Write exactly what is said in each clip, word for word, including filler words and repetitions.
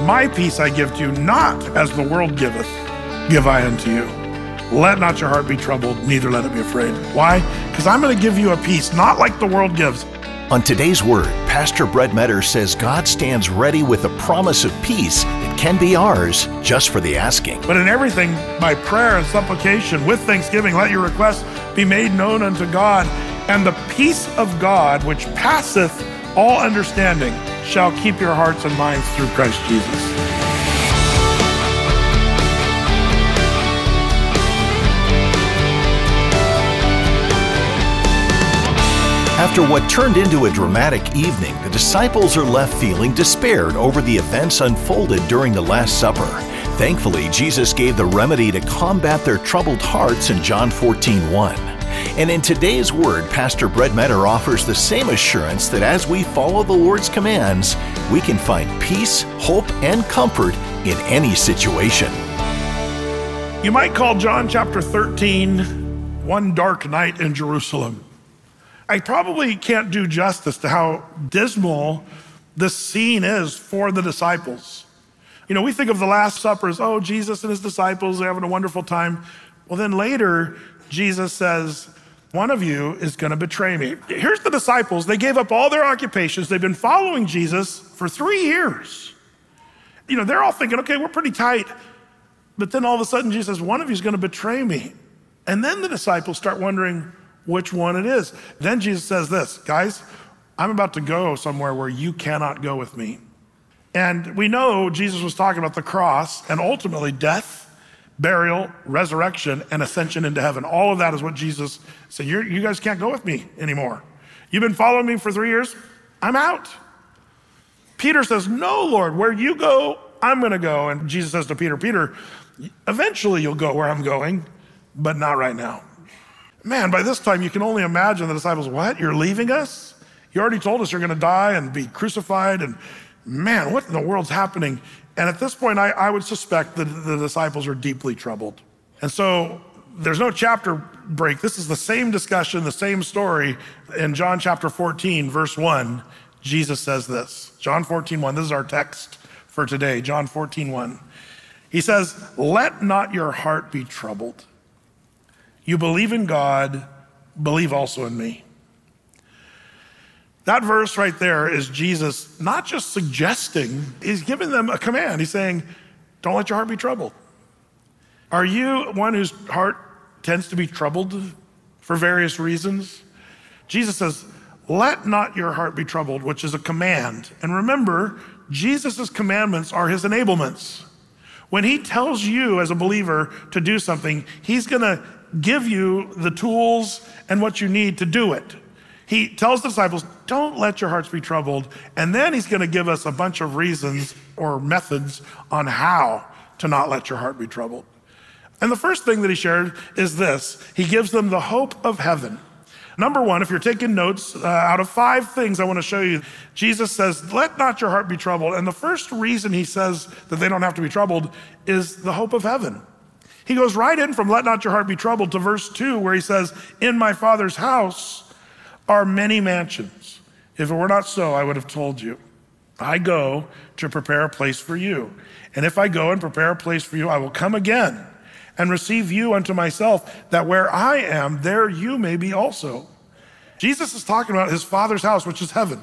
My peace I give to you, not as the world giveth, give I unto you. Let not your heart be troubled, neither let it be afraid. Why? Because I'm going to give you a peace, not like the world gives. On today's Word, Pastor Brett Metter says God stands ready with a promise of peace that can be ours just for the asking. But in everything, by prayer and supplication, with thanksgiving, let your requests be made known unto God. And the peace of God, which passeth all understanding, shall keep your hearts and minds through Christ Jesus. After what turned into a dramatic evening, the disciples are left feeling despaired over the events unfolded during the Last Supper. Thankfully, Jesus gave the remedy to combat their troubled hearts in John fourteen one. And in today's Word, Pastor Brett Metter offers the same assurance that as we follow the Lord's commands, we can find peace, hope, and comfort in any situation. You might call John chapter thirteen one dark night in Jerusalem. I probably can't do justice to how dismal this scene is for the disciples. You know, we think of the Last Supper as, oh, Jesus and his disciples, they're having a wonderful time. Well, then later, Jesus says, one of you is gonna betray me. Here's the disciples. They gave up all their occupations. They've been following Jesus for three years. You know, they're all thinking, okay, we're pretty tight. But then all of a sudden, Jesus says, one of you is gonna betray me. And then the disciples start wondering which one it is. Then Jesus says this, guys, I'm about to go somewhere where you cannot go with me. And we know Jesus was talking about the cross and ultimately death, burial, resurrection, and ascension into heaven. All of that is what Jesus said. You're, you guys can't go with me anymore. You've been following me for three years. I'm out. Peter says, no, Lord, where you go, I'm gonna go. And Jesus says to Peter, Peter, eventually you'll go where I'm going, but not right now. Man, by this time you can only imagine the disciples, what, you're leaving us? You already told us you're gonna die and be crucified, and man, what in the world's happening? And at this point, I, I would suspect that the disciples are deeply troubled. And so there's no chapter break. This is the same discussion, the same story. In John chapter fourteen, verse one, Jesus says this. John fourteen one, this is our text for today, John fourteen one. He says, let not your heart be troubled. You believe in God, believe also in me. That verse right there is Jesus not just suggesting, he's giving them a command. He's saying, don't let your heart be troubled. Are you one whose heart tends to be troubled for various reasons? Jesus says, let not your heart be troubled, which is a command. And remember, Jesus' commandments are his enablements. When he tells you as a believer to do something, he's gonna give you the tools and what you need to do it. He tells the disciples, don't let your hearts be troubled. And then he's gonna give us a bunch of reasons or methods on how to not let your heart be troubled. And the first thing that he shared is this. He gives them the hope of heaven. Number one, if you're taking notes, uh, out of five things I wanna show you, Jesus says, let not your heart be troubled. And the first reason he says that they don't have to be troubled is the hope of heaven. He goes right in from let not your heart be troubled to verse two, where he says, in my Father's house are many mansions. If it were not so, I would have told you. I go to prepare a place for you. And if I go and prepare a place for you, I will come again and receive you unto myself, that where I am, there you may be also. Jesus is talking about his Father's house, which is heaven.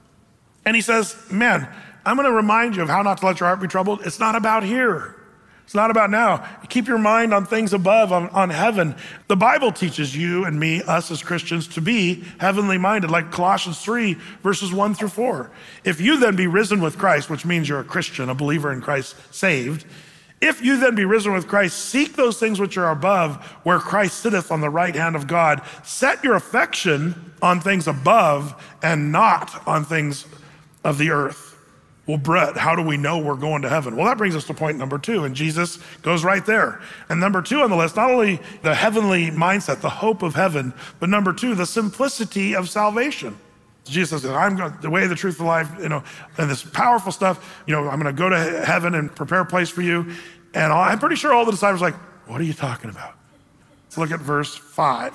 And he says, man, I'm gonna remind you of how not to let your heart be troubled. It's not about here. It's not about now. Keep your mind on things above, on, on heaven. The Bible teaches you and me, us as Christians, to be heavenly minded, like Colossians three, verses one through four. If you then be risen with Christ, which means you're a Christian, a believer in Christ, saved. If you then be risen with Christ, seek those things which are above, where Christ sitteth on the right hand of God. Set your affection on things above and not on things of the earth. Well, Brett, how do we know we're going to heaven? Well, that brings us to point number two, and Jesus goes right there. And number two on the list, not only the heavenly mindset, the hope of heaven, but number two, the simplicity of salvation. Jesus says, I'm going, the way, the truth, the life, you know, and this powerful stuff, you know, I'm gonna go to heaven and prepare a place for you. And I'm pretty sure all the disciples are like, what are you talking about? Let's look at verse five.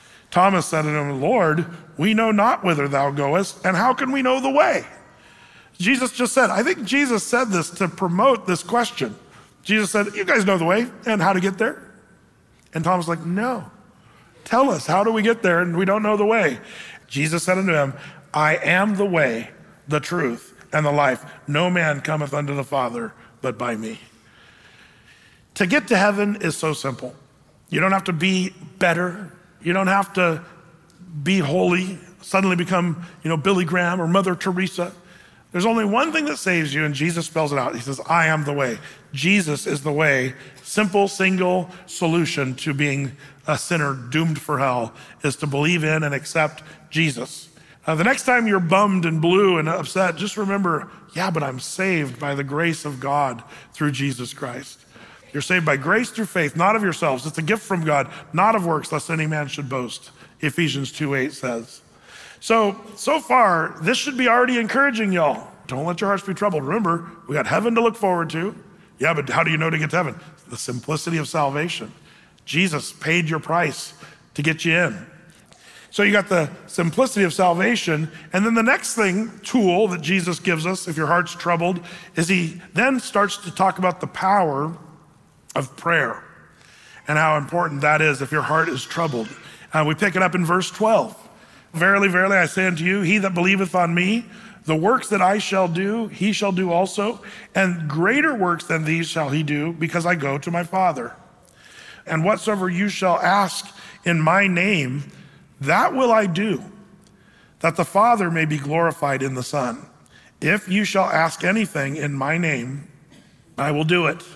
Thomas said to him, Lord, we know not whither thou goest, and how can we know the way? Jesus just said, I think Jesus said this to promote this question. Jesus said, you guys know the way and how to get there? And Thomas was like, no, tell us, how do we get there? And we don't know the way. Jesus said unto him, I am the way, the truth, and the life. No man cometh unto the Father but by me. To get to heaven is so simple. You don't have to be better. You don't have to be holy, suddenly become, you know, Billy Graham or Mother Teresa. There's only one thing that saves you, and Jesus spells it out. He says, I am the way. Jesus is the way. Simple, single solution to being a sinner doomed for hell is to believe in and accept Jesus. Uh, the next time you're bummed and blue and upset, just remember, yeah, but I'm saved by the grace of God through Jesus Christ. You're saved by grace through faith, not of yourselves. It's a gift from God, not of works, lest any man should boast, Ephesians two eight says. So, so far, this should be already encouraging y'all. Don't let your hearts be troubled. Remember, we got heaven to look forward to. Yeah, but how do you know to get to heaven? The simplicity of salvation. Jesus paid your price to get you in. So you got the simplicity of salvation. And then the next thing, tool that Jesus gives us, if your heart's troubled, is he then starts to talk about the power of prayer and how important that is if your heart is troubled. Uh, we pick it up in verse twelve. Verily, verily, I say unto you, he that believeth on me, the works that I shall do, he shall do also, and greater works than these shall he do, because I go to my Father. And whatsoever you shall ask in my name, that will I do, that the Father may be glorified in the Son. If you shall ask anything in my name, I will do it.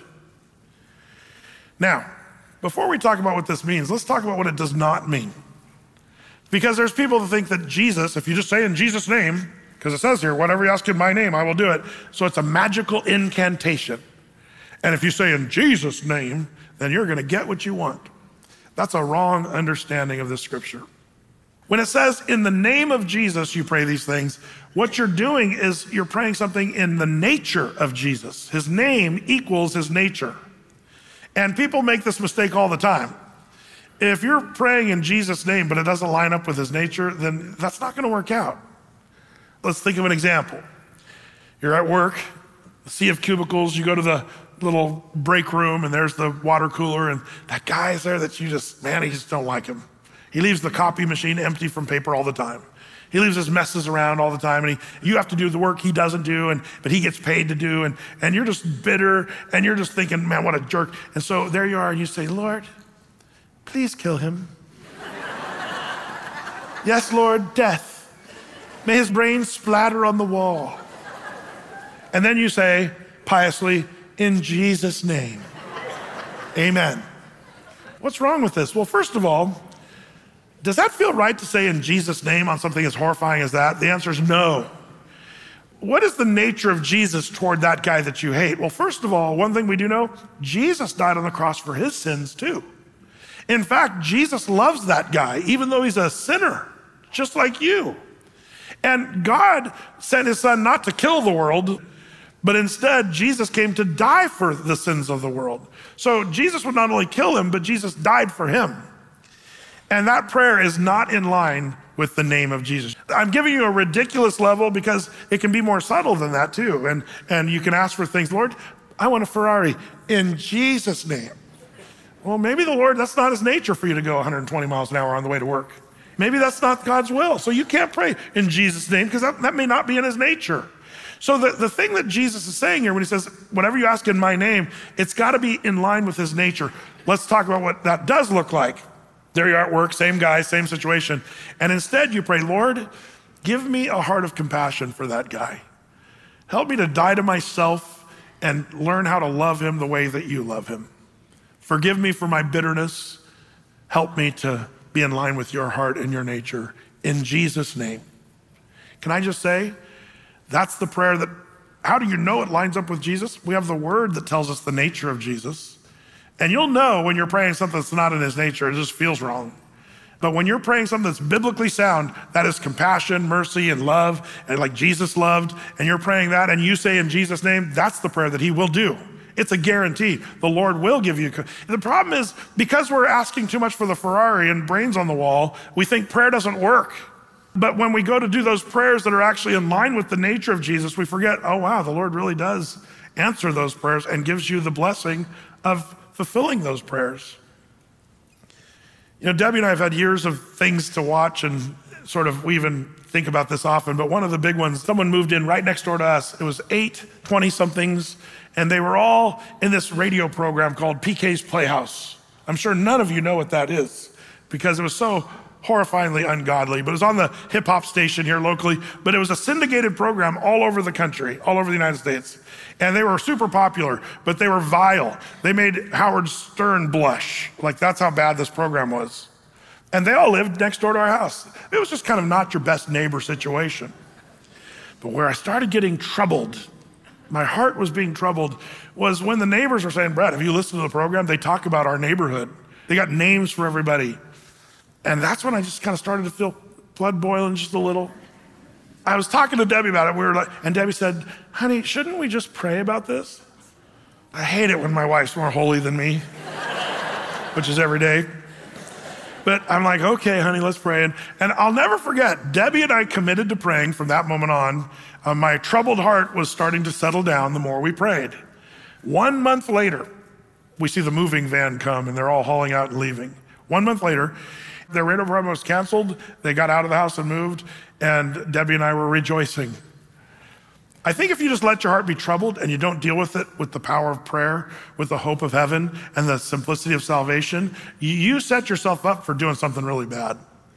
Now, before we talk about what this means, let's talk about what it does not mean. Because there's people that think that Jesus, if you just say in Jesus' name, because it says here, whatever you ask in my name, I will do it. So it's a magical incantation. And if you say in Jesus' name, then you're gonna get what you want. That's a wrong understanding of this scripture. When it says in the name of Jesus, you pray these things, what you're doing is you're praying something in the nature of Jesus. His name equals his nature. And people make this mistake all the time. If you're praying in Jesus' name, but it doesn't line up with his nature, then that's not gonna work out. Let's think of an example. You're at work, sea of cubicles, you go to the little break room and there's the water cooler and that guy is there that you just, man, you just don't like him. He leaves the copy machine empty from paper all the time. He leaves his messes around all the time and he, you have to do the work he doesn't do, and but he gets paid to do, and, and you're just bitter and you're just thinking, man, what a jerk. And so there you are and you say, Lord, please kill him. Yes, Lord, death. May his brains splatter on the wall. And then you say, piously, in Jesus' name, amen. What's wrong with this? Well, first of all, does that feel right to say in Jesus' name on something as horrifying as that? The answer is no. What is the nature of Jesus toward that guy that you hate? Well, first of all, one thing we do know, Jesus died on the cross for his sins too. In fact, Jesus loves that guy, even though he's a sinner, just like you. And God sent his son not to kill the world, but instead Jesus came to die for the sins of the world. So Jesus would not only kill him, but Jesus died for him. And that prayer is not in line with the name of Jesus. I'm giving you a ridiculous level because it can be more subtle than that too. And, and you can ask for things, Lord, I want a Ferrari in Jesus' name. Well, maybe the Lord, that's not his nature for you to go one hundred twenty miles an hour on the way to work. Maybe that's not God's will. So you can't pray in Jesus' name because that, that may not be in his nature. So the, the thing that Jesus is saying here when he says, whatever you ask in my name, it's gotta be in line with his nature. Let's talk about what that does look like. There you are at work, same guy, same situation. And instead you pray, Lord, give me a heart of compassion for that guy. Help me to die to myself and learn how to love him the way that you love him. Forgive me for my bitterness. Help me to be in line with your heart and your nature in Jesus' name. Can I just say, that's the prayer that, how do you know it lines up with Jesus? We have the word that tells us the nature of Jesus. And you'll know when you're praying something that's not in his nature, it just feels wrong. But when you're praying something that's biblically sound, that is compassion, mercy, and love, and like Jesus loved, and you're praying that, and you say in Jesus' name, that's the prayer that he will do. It's a guarantee. The Lord will give you. The problem is, because we're asking too much for the Ferrari and brains on the wall, we think prayer doesn't work. But when we go to do those prayers that are actually in line with the nature of Jesus, we forget, oh wow, the Lord really does answer those prayers and gives you the blessing of fulfilling those prayers. You know, Debbie and I have had years of things to watch, and sort of, we even think about this often, but one of the big ones, someone moved in right next door to us. It was eight twenty-somethings, and they were all in this radio program called P K's Playhouse. I'm sure none of you know what that is, because it was so horrifyingly ungodly, but it was on the hip hop station here locally, but it was a syndicated program all over the country, all over the United States. And they were super popular, but they were vile. They made Howard Stern blush. Like, that's how bad this program was. And they all lived next door to our house. It was just kind of not your best neighbor situation. But where I started getting troubled, my heart was being troubled, was when the neighbors were saying, Brett, have you listened to the program? They talk about our neighborhood. They got names for everybody. And that's when I just kind of started to feel blood boiling just a little. I was talking to Debbie about it. We were like, and Debbie said, honey, shouldn't we just pray about this? I hate it when my wife's more holy than me, which is every day. But I'm like, okay, honey, let's pray. And, and I'll never forget, Debbie and I committed to praying from that moment on. Uh, my troubled heart was starting to settle down the more we prayed. One month later, we see the moving van come, and they're all hauling out and leaving. One month later, their radio program was canceled. They got out of the house and moved, and Debbie and I were rejoicing. I think if you just let your heart be troubled and you don't deal with it with the power of prayer, with the hope of heaven and the simplicity of salvation, you, you set yourself up for doing something really bad.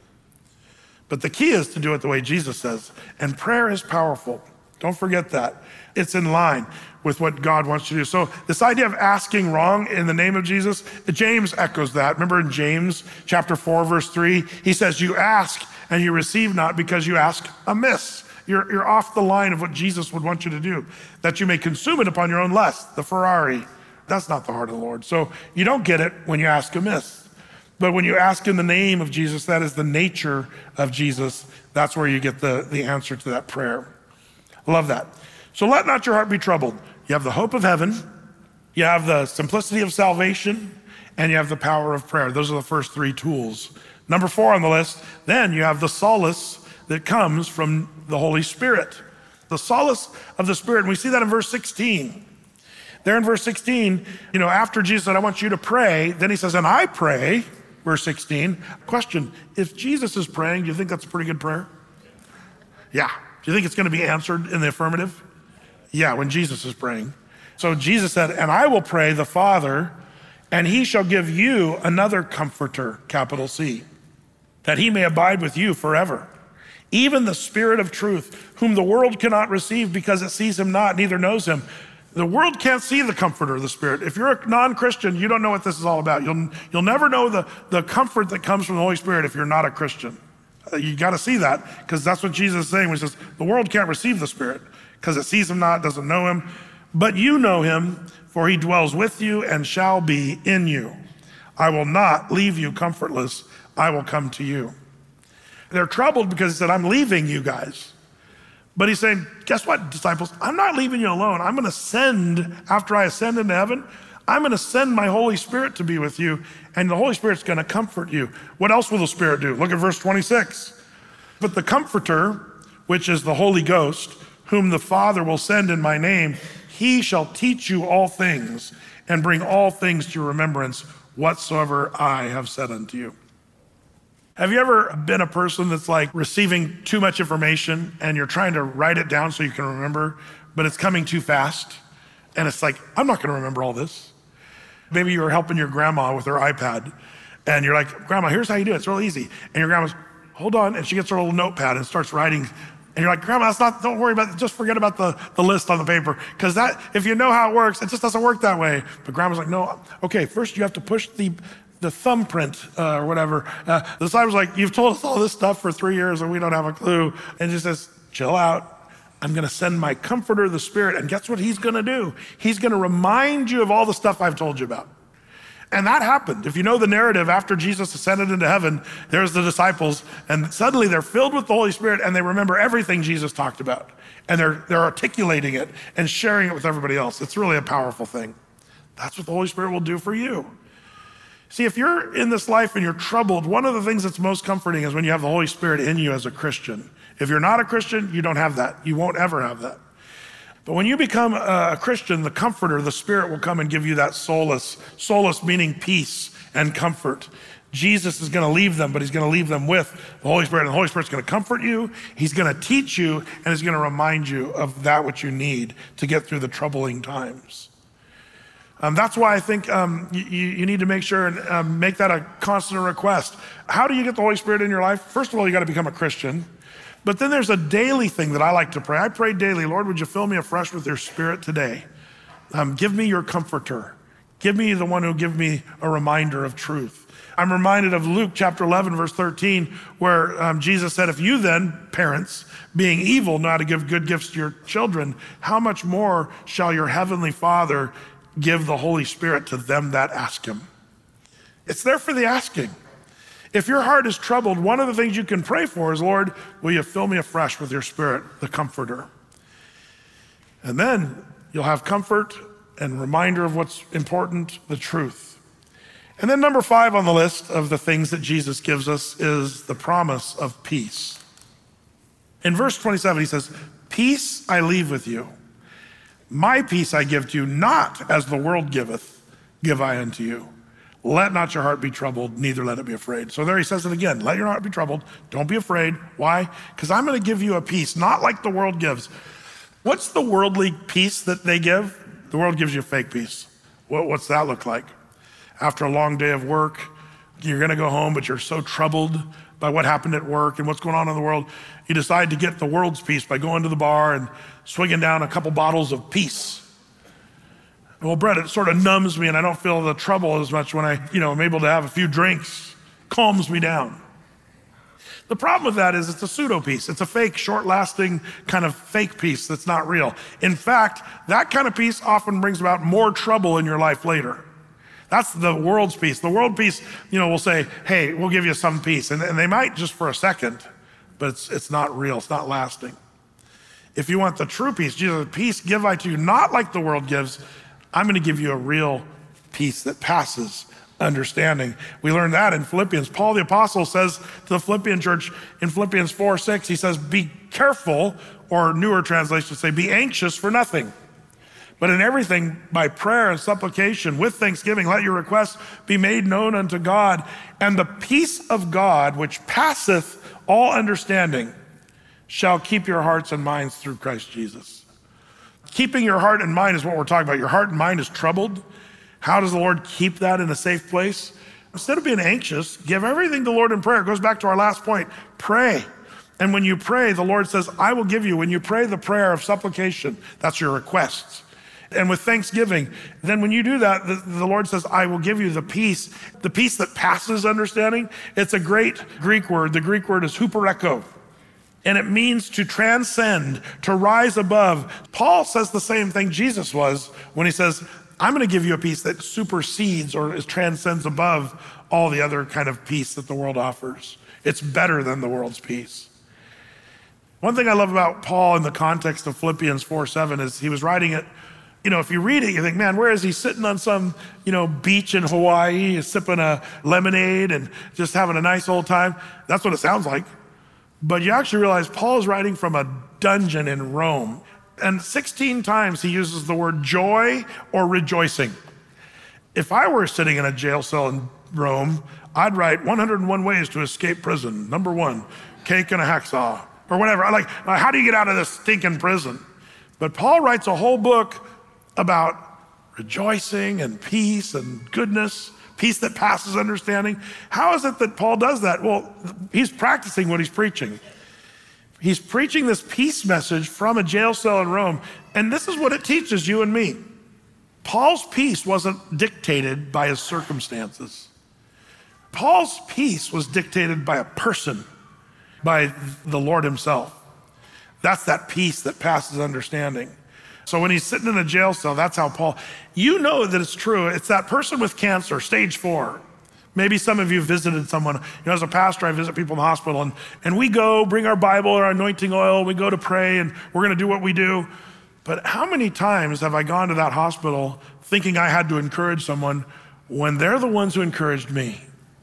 But the key is to do it the way Jesus says, and prayer is powerful. Don't forget that. It's in line with what God wants you to do. So this idea of asking wrong in the name of Jesus, James echoes that. Remember in James chapter four, verse three, he says, you ask and you receive not because you ask amiss. You're, you're off the line of what Jesus would want you to do, that you may consume it upon your own lust, the Ferrari. That's not the heart of the Lord. So you don't get it when you ask amiss. But when you ask in the name of Jesus, that is the nature of Jesus. That's where you get the, the answer to that prayer. I love that. So let not your heart be troubled. You have the hope of heaven, you have the simplicity of salvation, and you have the power of prayer. Those are the first three tools. Number four on the list, then you have the solace that comes from the Holy Spirit. The solace of the Spirit, and we see that in verse sixteen. There in verse sixteen, you know, after Jesus said, I want you to pray, then he says, and I pray, verse sixteen. Question, if Jesus is praying, do you think that's a pretty good prayer? Yeah. Do you think it's gonna be answered in the affirmative? Yeah, when Jesus is praying. So Jesus said, and I will pray the Father, and he shall give you another comforter, capital C, that he may abide with you forever. Even the Spirit of truth, whom the world cannot receive because it sees him not, neither knows him. The world can't see the comforter, the Spirit. If you're a non-Christian, you don't know what this is all about. You'll, you'll never know the, the comfort that comes from the Holy Spirit if you're not a Christian. Uh, you gotta see that, because that's what Jesus is saying when he says, the world can't receive the Spirit because it sees him not, doesn't know him. But you know him, for he dwells with you and shall be in you. I will not leave you comfortless. I will come to you. They're troubled because he said, I'm leaving you guys. But he's saying, guess what, disciples? I'm not leaving you alone. I'm gonna send, after I ascend into heaven, I'm gonna send my Holy Spirit to be with you, and the Holy Spirit's gonna comfort you. What else will the Spirit do? Look at verse twenty-six. But the Comforter, which is the Holy Ghost, whom the Father will send in my name, he shall teach you all things and bring all things to your remembrance whatsoever I have said unto you. Have you ever been a person that's like receiving too much information and you're trying to write it down so you can remember, but it's coming too fast? And it's like, I'm not gonna remember all this. Maybe you're helping your grandma with her iPad and you're like, Grandma, here's how you do it, it's real easy. And your grandma's, hold on, and she gets her little notepad and starts writing. And you're like, Grandma, that's not, don't worry about it, just forget about the, the list on the paper. Because that, if you know how it works, it just doesn't work that way. But Grandma's like, no, okay, first you have to push the the thumbprint uh, or whatever. Uh, the disciples like, you've told us all this stuff for three years and we don't have a clue. And he says, chill out. I'm gonna send my Comforter, the Spirit, and guess what he's gonna do? He's gonna remind you of all the stuff I've told you about. And that happened. If you know the narrative, after Jesus ascended into heaven, there's the disciples, and suddenly they're filled with the Holy Spirit and they remember everything Jesus talked about. And they're, they're articulating it and sharing it with everybody else. It's really a powerful thing. That's what the Holy Spirit will do for you. See, if you're in this life and you're troubled, one of the things that's most comforting is when you have the Holy Spirit in you as a Christian. If you're not a Christian, you don't have that. You won't ever have that. But when you become a Christian, the comforter, the Spirit will come and give you that solace. Solace meaning peace and comfort. Jesus is going to leave them, but he's going to leave them with the Holy Spirit. And the Holy Spirit's going to comfort you. He's going to teach you, and he's going to remind you of that which you need to get through the troubling times. Um, that's why I think um, you, you need to make sure and um, make that a constant request. How do you get the Holy Spirit in your life? First of all, you got to become a Christian. But then there's a daily thing that I like to pray. I pray daily, Lord, would you fill me afresh with your Spirit today? Um, give me your comforter. Give me the one who'll give me a reminder of truth. I'm reminded of Luke chapter eleven, verse thirteen, where um, Jesus said, if you then, parents, being evil, know how to give good gifts to your children, how much more shall your heavenly Father give the Holy Spirit to them that ask him? It's there for the asking. If your heart is troubled, one of the things you can pray for is, Lord, will you fill me afresh with your Spirit, the comforter? And then you'll have comfort and reminder of what's important, the truth. And then number five on the list of the things that Jesus gives us is the promise of peace. In verse twenty-seven, he says, peace I leave with you. My peace I give to you, not as the world giveth, give I unto you. Let not your heart be troubled, neither let it be afraid. So there he says it again, let your heart be troubled, don't be afraid. Why? Because I'm gonna give you a peace, not like the world gives. What's the worldly peace that they give? The world gives you a fake peace. What, what's that look like? After a long day of work, you're gonna go home, but you're so troubled by what happened at work and what's going on in the world, you decide to get the world's peace by going to the bar and swinging down a couple bottles of peace. Well, Brett, it sort of numbs me and I don't feel the trouble as much when I, you know, I'm able to have a few drinks, calms me down. The problem with that is it's a pseudo peace. It's a fake, short-lasting kind of fake peace that's not real. In fact, that kind of peace often brings about more trouble in your life later. That's the world's peace. The world peace, you know, will say, hey, we'll give you some peace. And, and they might just for a second, but it's, it's not real, it's not lasting. If you want the true peace, Jesus, peace give I to you, not like the world gives. I'm gonna give you a real peace that passes understanding. We learned that in Philippians. Paul the apostle says to the Philippian church in Philippians four six, he says, be careful, or newer translations say, be anxious for nothing. But in everything, by prayer and supplication, with thanksgiving, let your requests be made known unto God. And the peace of God, which passeth all understanding, shall keep your hearts and minds through Christ Jesus. Keeping your heart and mind is what we're talking about. Your heart and mind is troubled. How does the Lord keep that in a safe place? Instead of being anxious, give everything to the Lord in prayer. It goes back to our last point, pray. And when you pray, the Lord says, I will give you. When you pray the prayer of supplication, that's your requests. And with thanksgiving, then when you do that, the, the Lord says, I will give you the peace, the peace that passes understanding. It's a great Greek word. The Greek word is hupereko. And it means to transcend, to rise above. Paul says the same thing Jesus was when he says, I'm gonna give you a peace that supersedes or is transcends above all the other kind of peace that the world offers. It's better than the world's peace. One thing I love about Paul in the context of Philippians four seven is he was writing it. You know, if you read it, you think, man, where is he sitting on some, you know, beach in Hawaii, sipping a lemonade and just having a nice old time? That's what it sounds like. But you actually realize Paul is writing from a dungeon in Rome. And sixteen times he uses the word joy or rejoicing. If I were sitting in a jail cell in Rome, I'd write one hundred and one ways to escape prison. Number one, cake and a hacksaw or whatever. I like, how do you get out of this stinking prison? But Paul writes a whole book about rejoicing and peace and goodness, peace that passes understanding. How is it that Paul does that? Well, he's practicing what he's preaching. He's preaching this peace message from a jail cell in Rome, and this is what it teaches you and me. Paul's peace wasn't dictated by his circumstances. Paul's peace was dictated by a person, by the Lord himself. That's that peace that passes understanding. So when he's sitting in a jail cell, that's how Paul, you know that it's true. It's that person with cancer, stage four. Maybe some of you visited someone. You know, as a pastor, I visit people in the hospital and, and we go bring our Bible or our anointing oil. We go to pray and we're gonna do what we do. But how many times have I gone to that hospital thinking I had to encourage someone when they're the ones who encouraged me.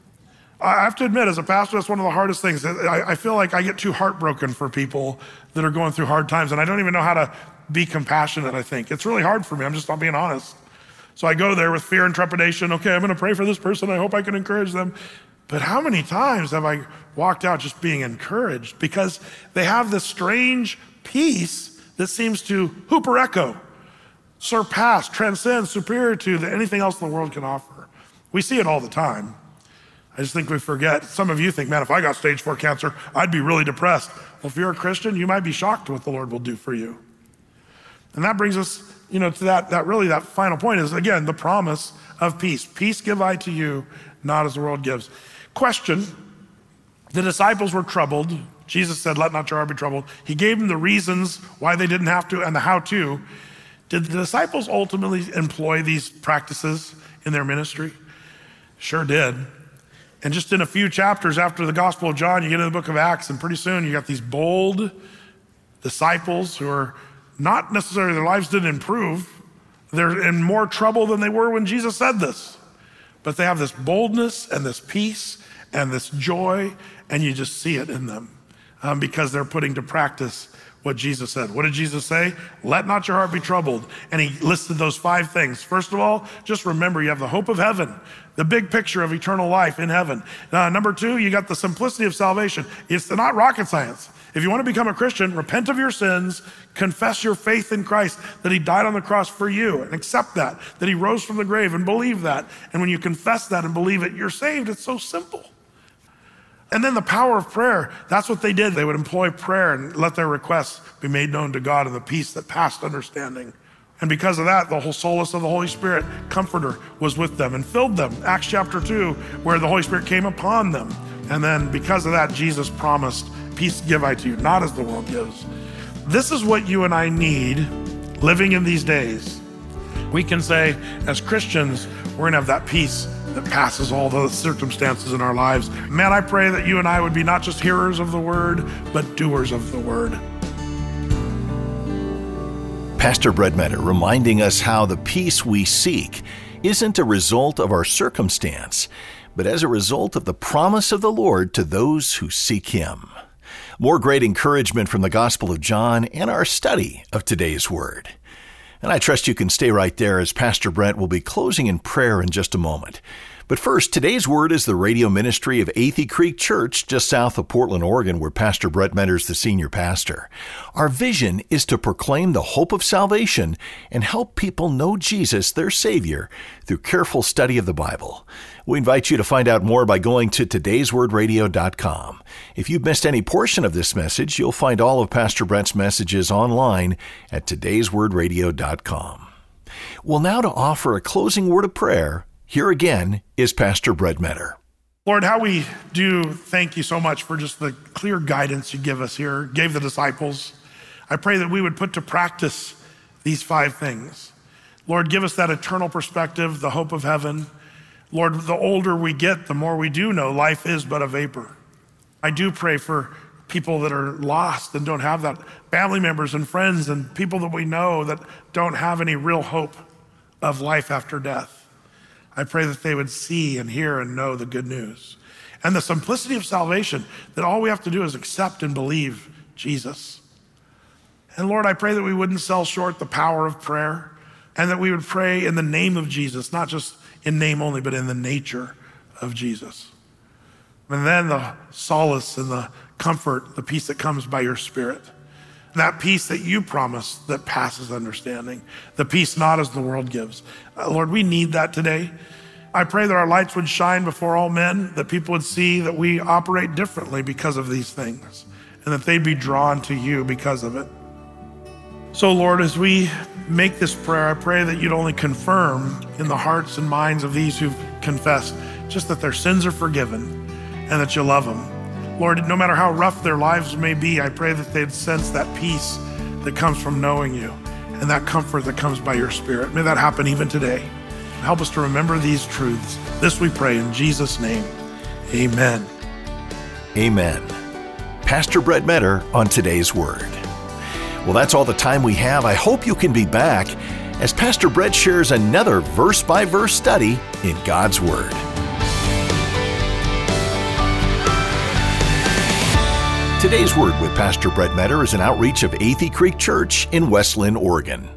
I have to admit, as a pastor, that's one of the hardest things. I, I feel like I get too heartbroken for people that are going through hard times, and I don't even know how to be compassionate, I think. It's really hard for me. I'm just not being honest. So I go there with fear and trepidation. Okay, I'm going to pray for this person. I hope I can encourage them. But how many times have I walked out just being encouraged because they have this strange peace that seems to huperecho, surpass, transcend, superior to the, anything else the world can offer. We see it all the time. I just think we forget. Some of you think, man, if I got stage four cancer, I'd be really depressed. Well, if you're a Christian, you might be shocked what the Lord will do for you. And that brings us, you know, to that, that really that final point is, again, the promise of peace. Peace give I to you, not as the world gives. Question, the disciples were troubled. Jesus said, let not your heart be troubled. He gave them the reasons why they didn't have to and the how to. Did the disciples ultimately employ these practices in their ministry? Sure did. And just in a few chapters after the Gospel of John, you get into the book of Acts, and pretty soon you got these bold disciples who are not necessarily, their lives didn't improve. They're in more trouble than they were when Jesus said this. But they have this boldness and this peace and this joy, and you just see it in them um, because they're putting to practice what Jesus said. What did Jesus say? Let not your heart be troubled. And he listed those five things. First of all, just remember you have the hope of heaven, the big picture of eternal life in heaven. Uh, number two, you got the simplicity of salvation. It's not rocket science. If you want to become a Christian, repent of your sins, confess your faith in Christ, that he died on the cross for you, and accept that, that he rose from the grave, and believe that. And when you confess that and believe it, you're saved. It's so simple. And then the power of prayer, that's what they did. They would employ prayer and let their requests be made known to God in the peace that passed understanding. And because of that, the whole solace of the Holy Spirit, Comforter, was with them and filled them. Acts chapter two, where the Holy Spirit came upon them. And then because of that, Jesus promised, peace give I to you, not as the world gives. This is what you and I need living in these days. We can say, as Christians, we're gonna have that peace that passes all the circumstances in our lives. Man, I pray that you and I would be not just hearers of the word, but doers of the word. Pastor Brett Metter reminding us how the peace we seek isn't a result of our circumstance, but as a result of the promise of the Lord to those who seek him. More great encouragement from the Gospel of John and our study of today's word. And I trust you can stay right there as Pastor Brent will be closing in prayer in just a moment. But first, today's word is the radio ministry of Athey Creek Church, just south of Portland, Oregon, where Pastor Brett Metter's the senior pastor. Our vision is to proclaim the hope of salvation and help people know Jesus, their Savior, through careful study of the Bible. We invite you to find out more by going to todays word radio dot com. If you've missed any portion of this message, you'll find all of Pastor Brent's messages online at todays word radio dot com. Well, now to offer a closing word of prayer, here again is Pastor Brett Metter. Lord, how we do thank you so much for just the clear guidance you give us here, gave the disciples. I pray that we would put to practice these five things. Lord, give us that eternal perspective, the hope of heaven. Lord, the older we get, the more we do know life is but a vapor. I do pray for people that are lost and don't have that, family members and friends and people that we know that don't have any real hope of life after death. I pray that they would see and hear and know the good news. And the simplicity of salvation, that all we have to do is accept and believe Jesus. And Lord, I pray that we wouldn't sell short the power of prayer, and that we would pray in the name of Jesus, not just in name only, but in the nature of Jesus. And then the solace and the comfort, the peace that comes by your Spirit. That peace that you promise that passes understanding. The peace not as the world gives. Uh, Lord, we need that today. I pray that our lights would shine before all men, that people would see that we operate differently because of these things, and that they'd be drawn to you because of it. So Lord, as we make this prayer, I pray that you'd only confirm in the hearts and minds of these who've confessed just that their sins are forgiven and that you love them. Lord, no matter how rough their lives may be, I pray that they'd sense that peace that comes from knowing you and that comfort that comes by your Spirit. May that happen even today. Help us to remember these truths. This we pray in Jesus' name. Amen. Amen. Pastor Brett Metter on today's word. Well, that's all the time we have. I hope you can be back as Pastor Brett shares another verse-by-verse study in God's Word. Today's Word with Pastor Brett Metter is an outreach of Athey Creek Church in West Linn, Oregon.